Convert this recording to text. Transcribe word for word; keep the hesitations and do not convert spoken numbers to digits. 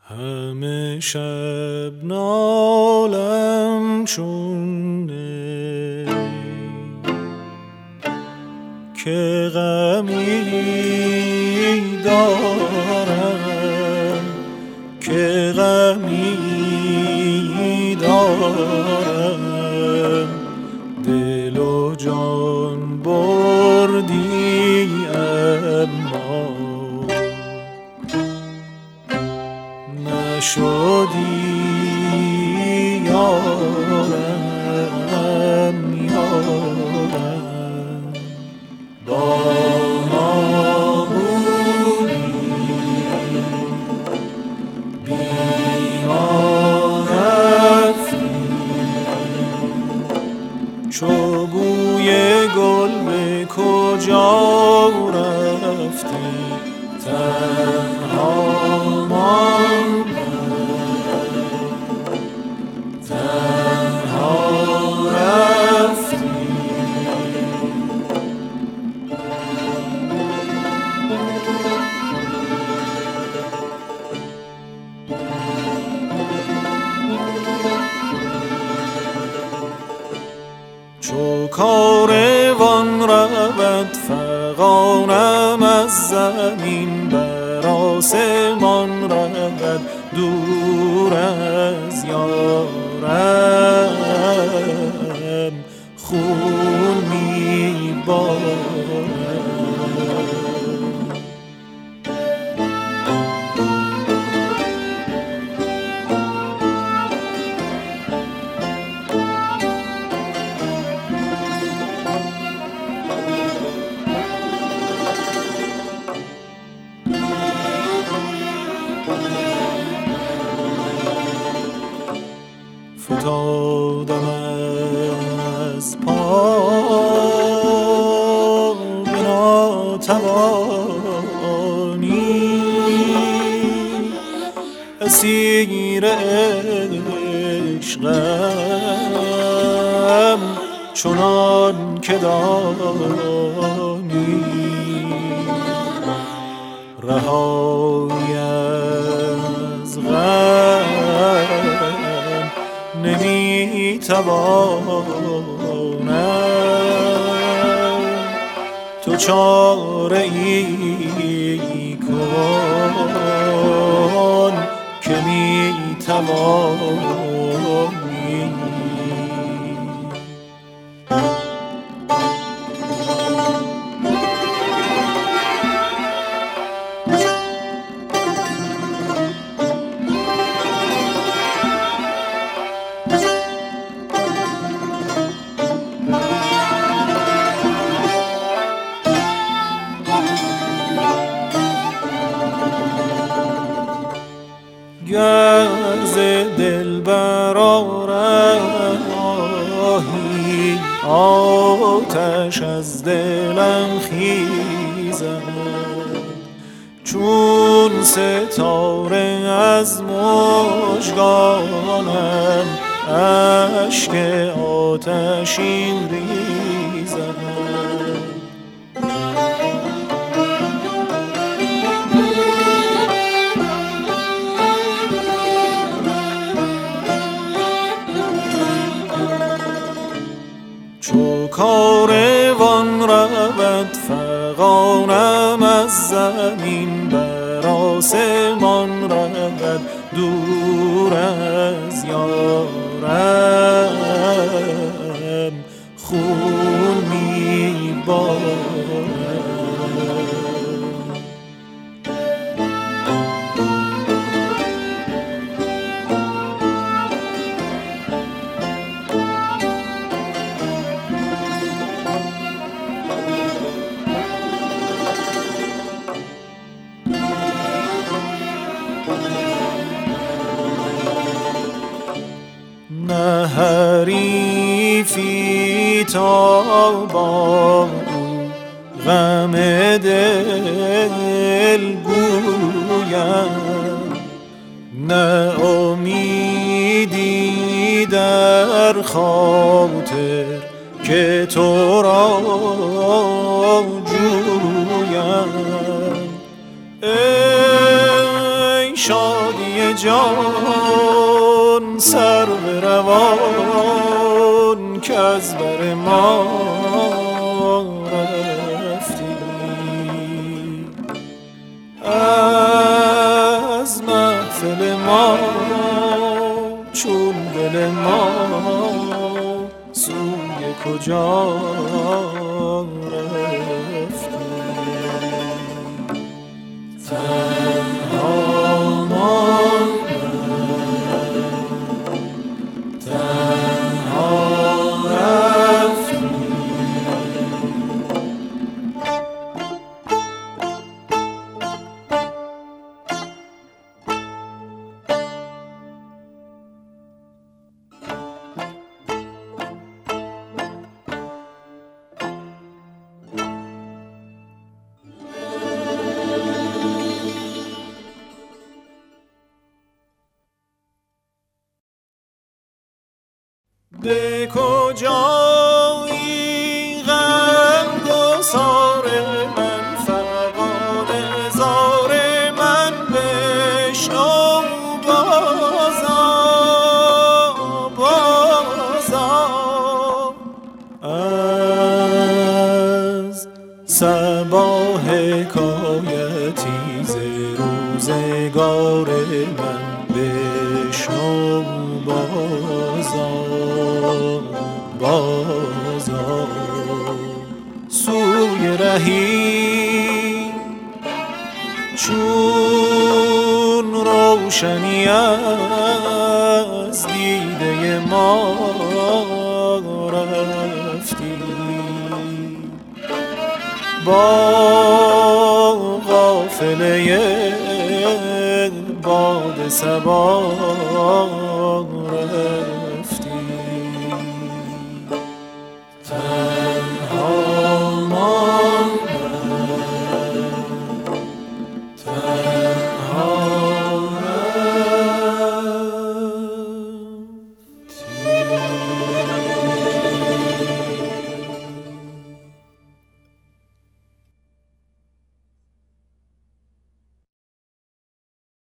همه شب نالم چون نی که غمی دارم که غمی دارم دل و جان بردی اما نشدی یارم یارم با ما بودی بی ما رفتی چو بوی گل به کجا رفتی تنها ماندم تنها رفتی چو کاروان رود فغانم از زمین بر آسمان رود دور از یارم خون میبارم فتادم از پا به ناتوانی اسیر عشقم چنان که دانی رهایی از غم نمیتوانم تو چاره ای کن که میتوانی گر ز دل برآرمی آتش از دلم خیزد چون ستاره از مژگانم اشک آتشین ریزد چو کاروان رود فغانم از زمین بر آسمان رود دور از یارم خون میبارم نه حریفی تابان غم دل گویم نه امیدی در خاطر که تو را جویم ای شادی جان سر به روان که از بر ما رفتی، از محفل ما چون دل ما سوی کجا رفتی. تنها ماندم، تنها رفتی. به کجایی غم گسار من، فغان زار من بشنو بازا بازا. از صبا حکایتی ز روزگار من بشنو بازا بازا. سوی رهی چون روشنی از دیده ما رفتی، با قافله باد صبا رفتی.